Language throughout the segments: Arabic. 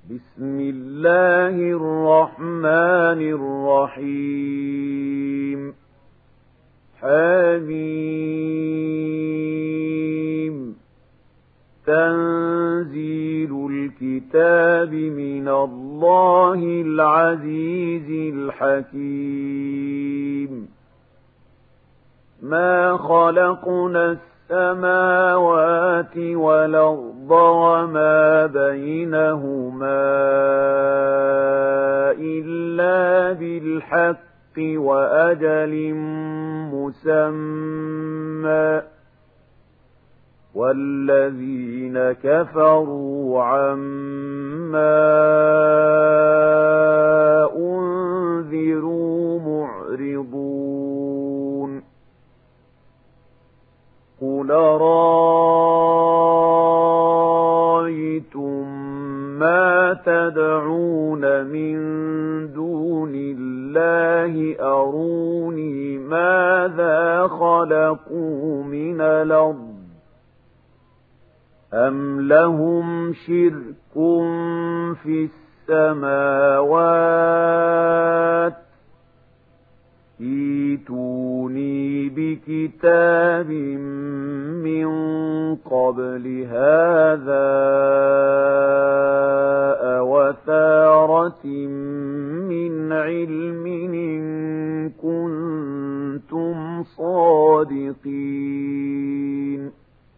بسم الله الرحمن الرحيم حميم تنزيل الكتاب من الله العزيز الحكيم ما خلقنا السماوات والأرض وما بينهما إلا بالحق وأجل مسمى والذين كفروا عما أنذروا معرضون قل رأيتم ما تدعون من دون الله أروني ماذا خلقوا من الأرض أم لهم شرك في السماوات ائتوني بكتاب من قبل هذا أوثارة من علم إن كنتم صادقين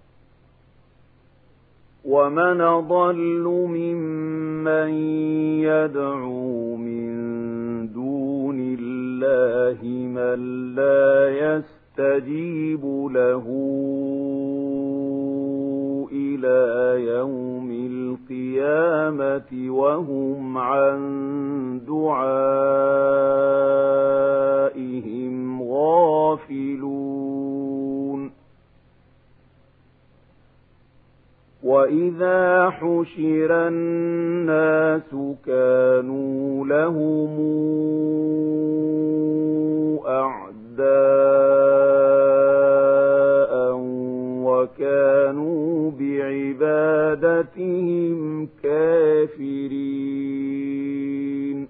ومن أضل ممن يدعو من دون الله من لا يستجيب له إلى يوم القيامة وهم عن دعائهم غافلون وإذا حشر الناس كانوا لهم أعداء وكانوا بعبادتهم كافرين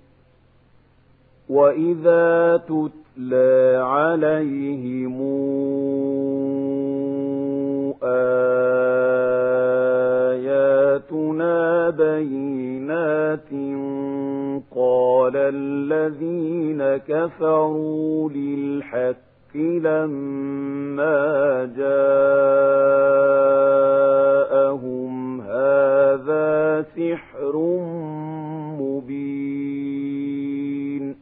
وإذا تتلى عليهم آياتنا بينات قال الذين كفروا للحق لما جاءهم هذا سحر مبين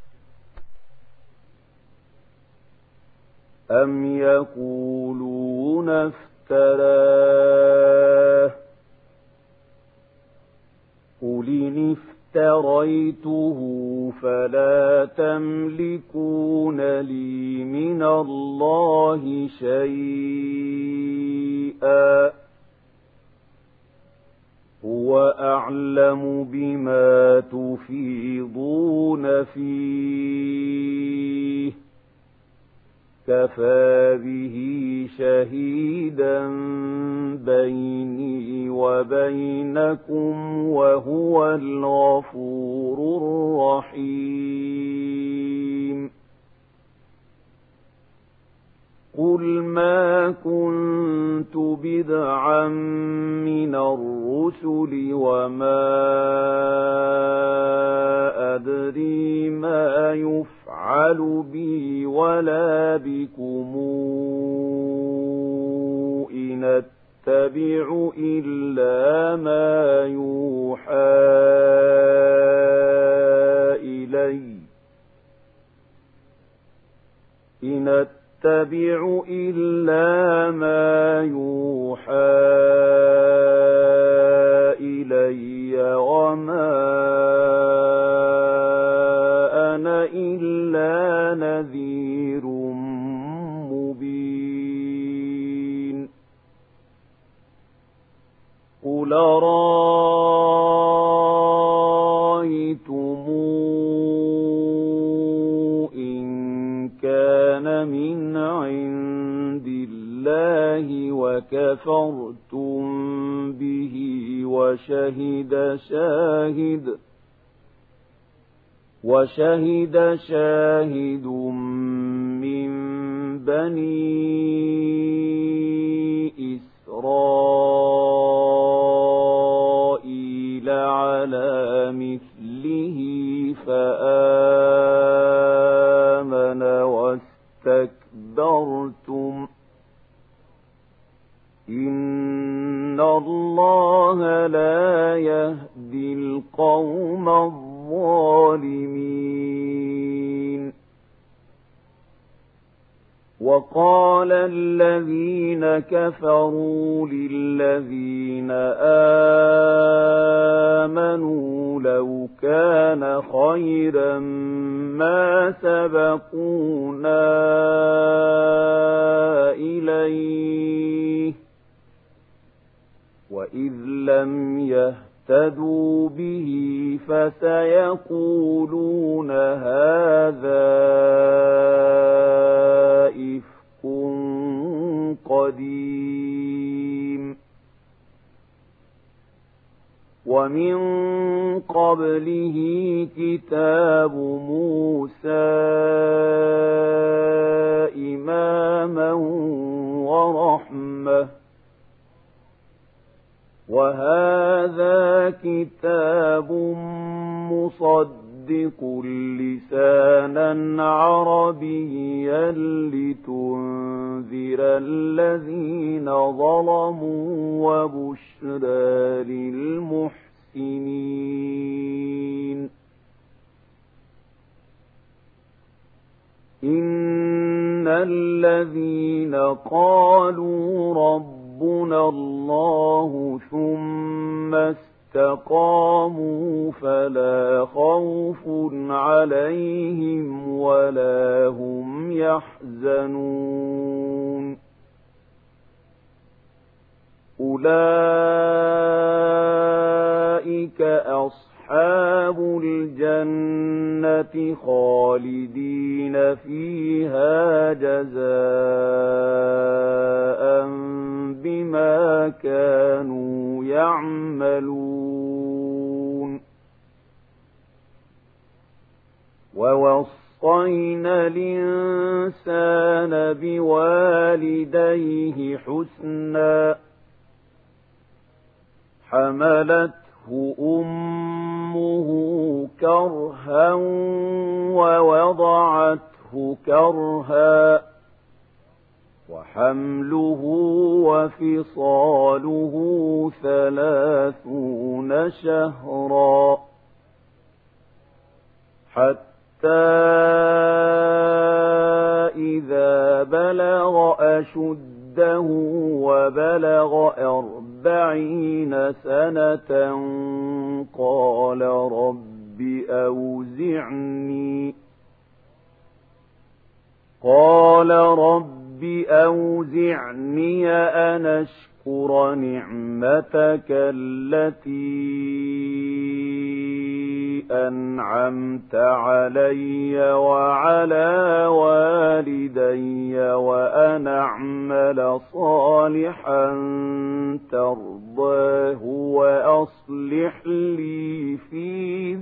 أم يقولون افتراه قل إن افتريته فلا تملكون لي من الله شيئا هو أعلم بما تفيضون فيه كفى به شهيدا بيني وبينكم وهو الغفور الرحيم قل ما كنت بدعا من الرسل وما أدري ما يفعل بي ولا بكم إن أتبع إلا ما يوحى إلي إن أتبع إلا ما يوحى إلي وما أنا إلا نذير مبين قل رأيتم إن كان من عند الله وكفرتم به وشهد شاهد من بني إسرائيل على مثله فآمن واستكبرتم إن الله لا يهدي القوم الظالمين. وقال الذين كفروا للذين آمنوا لو كان خيرا ما سبقونا إليه وإذ لم يهتدوا به فسيقولون هذا إفك قديم. ومن قبله كتاب موسى إماما ورحمة وهذا كتاب مصدق لسانا عربيا لتنذر الذين ظلموا وبشرى للمحسنين. إن الذين قالوا ربنا الله ثم استقاموا فلا خوف عليهم ولا هم يحزنون. أولئك أصحاب الجنة خالدين فيها جزاء بما كانوا يعملون. ووصينا الإنسان بوالديه حسنا حملته أمه كرها ووضعته كرها وحمله وفصاله 30 شهرا حتى إذا بلغ أشده وبلغ 40 سنة قال رب أوزعني أن أشكر نعمتك التي أنعمت علي وعلى والدي وأن أعمل صالحا ترضاه وأصلح لي في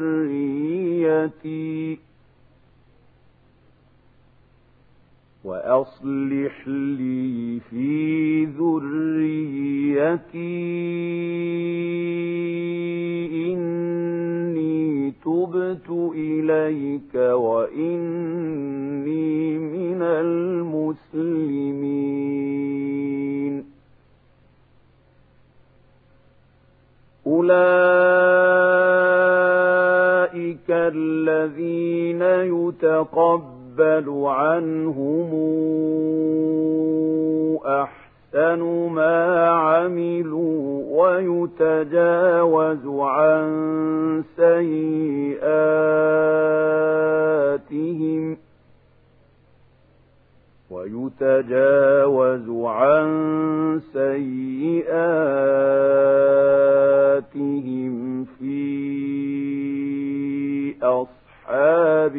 ذريتي إني تبت إليك وإني من المسلمين. أولئك الذين يتقبل عنهم أحسن ما عملوا ويتجاوز عن سيئاتهم في أصحاب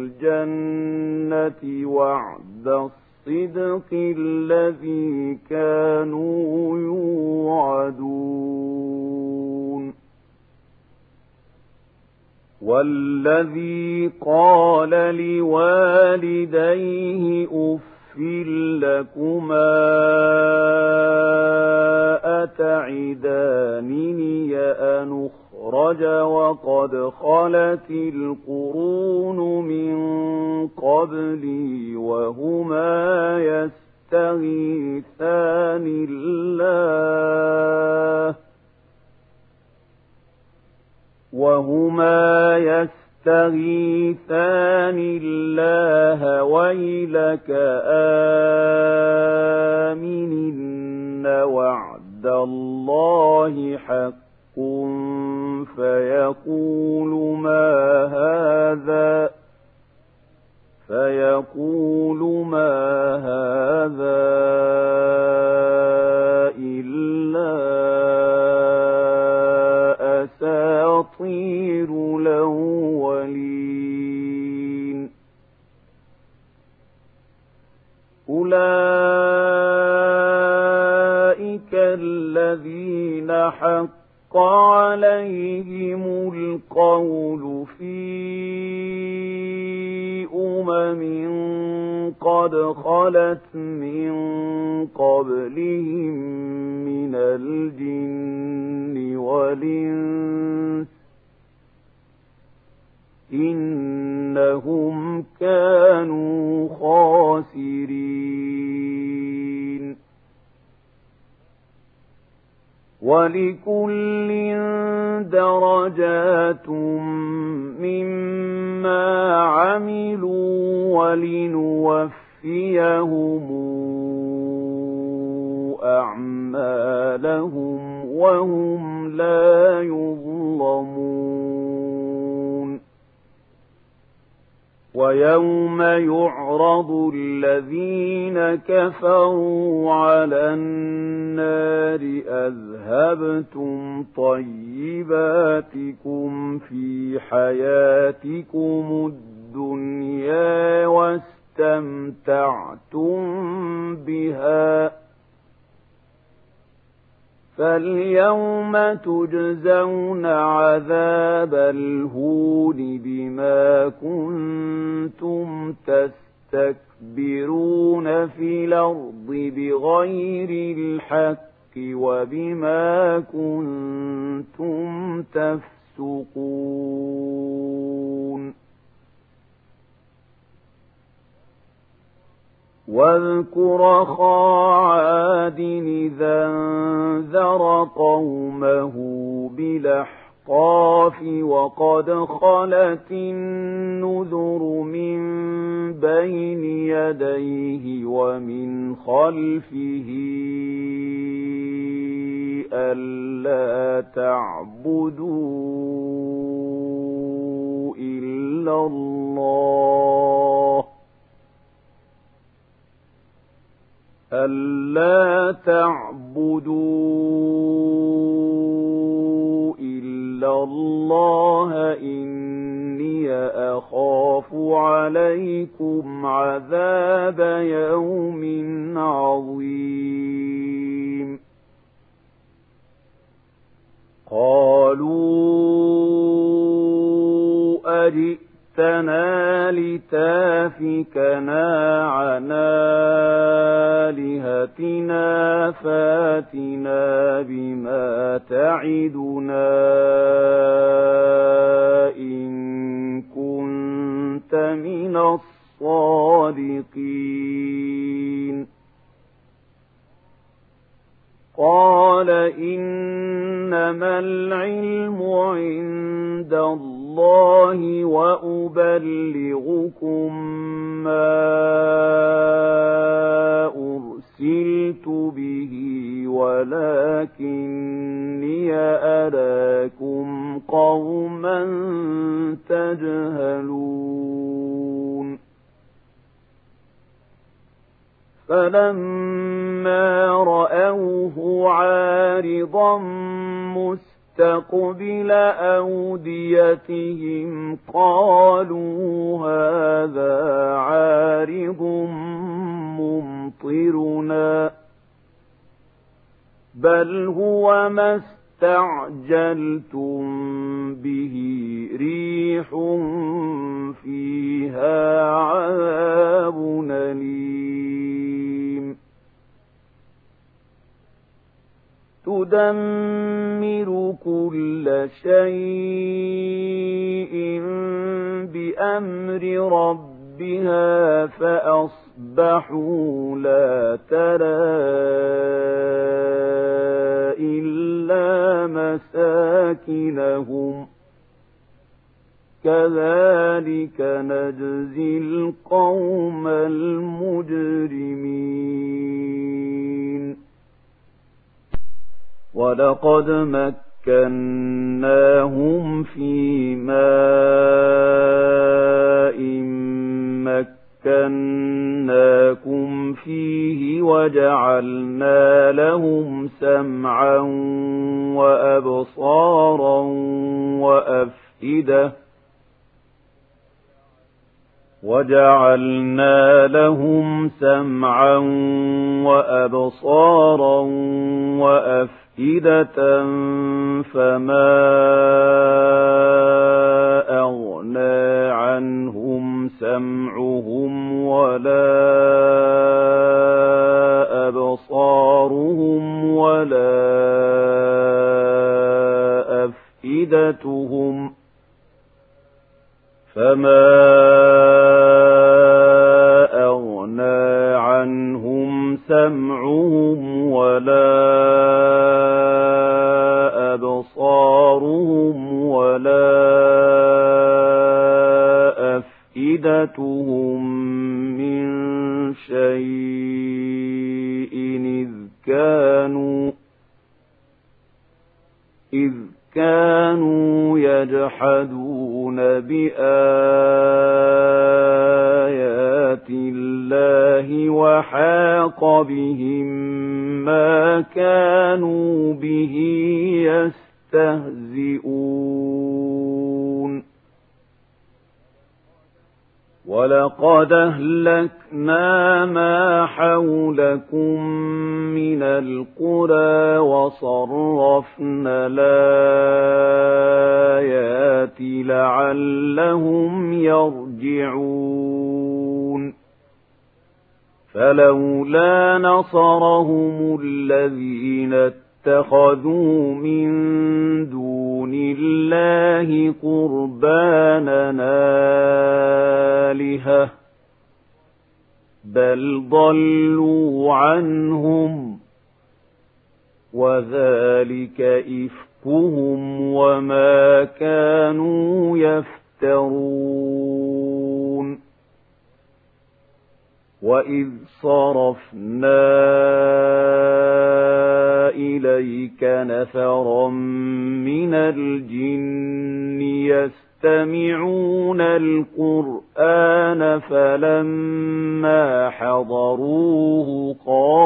الجنة وعد الصدق الذي كانوا يوعدون. والذي قال لوالديه أف لكما أتعدانني أن أخرج وقد خلت القرون من قبلي وهما يستغيثان الله ويلك آمن وعد الله حق فيقول ما هذا إلا أساطير الأولين أولئك الذين حق عليهم القول في قد خلت من قبلهم من الجن والإنس إنهم كانوا خاسرين ولكل درجات مما عملوا ولنوفيهم أعمالهم وهم لا يظلمون ويوم يعرض الذين كفروا على النار أذهبتم طيباتكم في حياتكم الدنيا واستمتعتم بها فاليوم تجزون عذاب الهون بما كنتم تستكبرون في الأرض بغير الحق وبما كنتم تفسقون واذكر أخا عاد إذا انذر قومه بالأحقاف وقد خلت النذر من بين يديه ومن خلفه ألا تعبدوا إلا الله إني أخاف عليكم عذاب يوم عظيم قالوا أجئتنا لتافكنا عن آلهتنا فاتنا بما تعدنا إن كنت من الصادقين قال إنما العلم عند الله وأبلغكم ما أرسلت به ولكني أراكم قوما تجهلون فلما رأوه عارضا مستقبل أوديتهم قالوا هذا عارض ممطرنا بل هو ما استعجلتم به ريح فيها عذاب أليم تدمر كل شيء بأمر ربها فأصبحوا لا ترى إلا مساكنهم كذلك نجزي القوم المجرمين ولقد مكناهم في ماء مكناكم فيه وجعلنا لهم سمعا وأبصارا وأفئدة فما أغنى عنهم سمعهم ولا أبصارهم ولا أفئدتهم من شيء إذ كانوا يجحدون بآيات الله وحاق بهم ما كانوا به يستهزئون ولقد أهلكنا ما حولكم من القرى وصرفنا الآيات لعلهم يرجعون فلولا نصرهم الذين اتخذوا من دون الله قربانا آلهة بل ضلوا عنهم وذلك إفكهم وما كانوا يفترون وإذ صرفنا إليك نفرا من الجن يستمعون القرآن فلما حضروه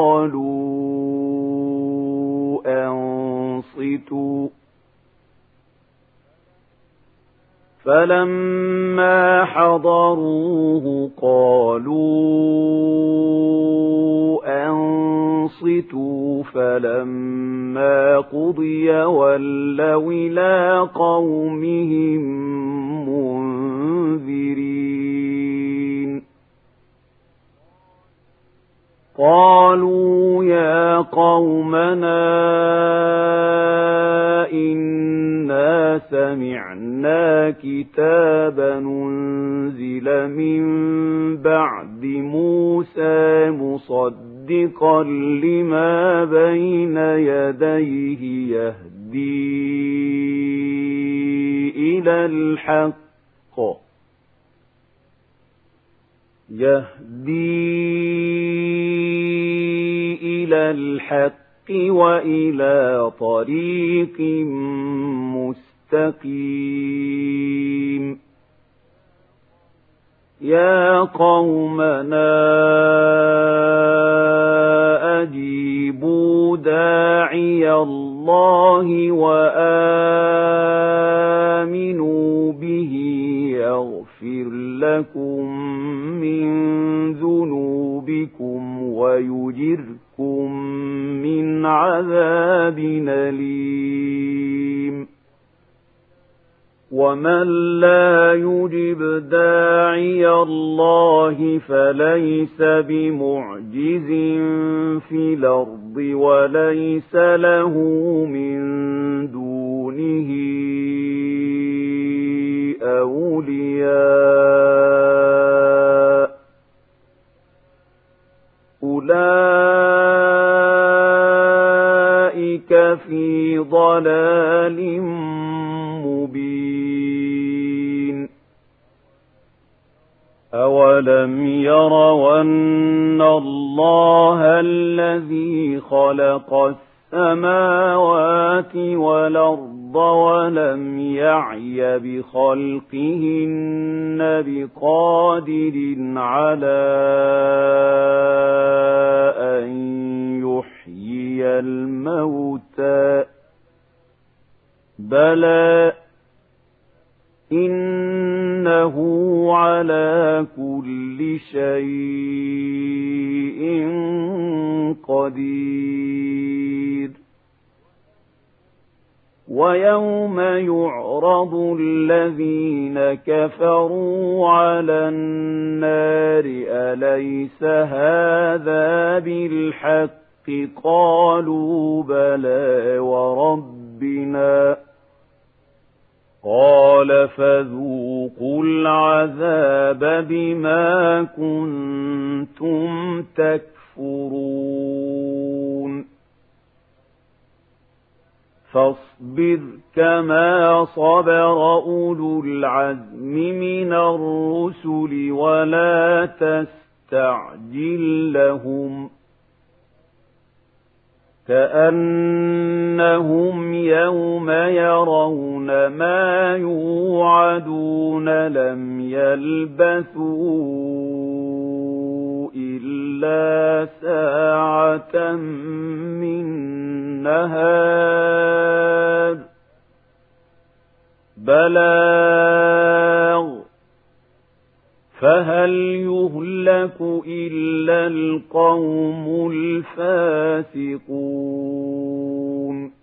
قالوا أنصتوا فلما قضي ولوا إلى قومهم منذرين قالوا يا قومنا إنا سمعنا كتابا أنزل من بعد موسى مصدقا لما بين يديه يهدي إلى الحق وإلى طريق مستقيم يا قومنا أجيبوا داعي الله وآمنوا به يغفر لكم من ذنوبكم ويجركم من عذاب أليم ومن لا يجب داعي الله فليس بمعجز في الأرض وليس له من دونه أولياء أولئك في ضلال مبين أولم يروا أن الله الذي خلق السماوات والأرض ولم يعي بخلقهن بقادر على أن يحيي الموتى بلى إنه على كل شيء قدير ويوم يعرض الذين كفروا على النار أليس هذا بالحق قالوا بلى وربنا قال فذوقوا العذاب بما كنتم تكفرون فاصبر كما صبر أولو العزم من الرسل ولا تستعجل لهم كأنهم يوم يرون ما يوعدون لم يلبثوا إلا ساعة من نهار بلاغ فهل يهلك إلا القوم الفاسقون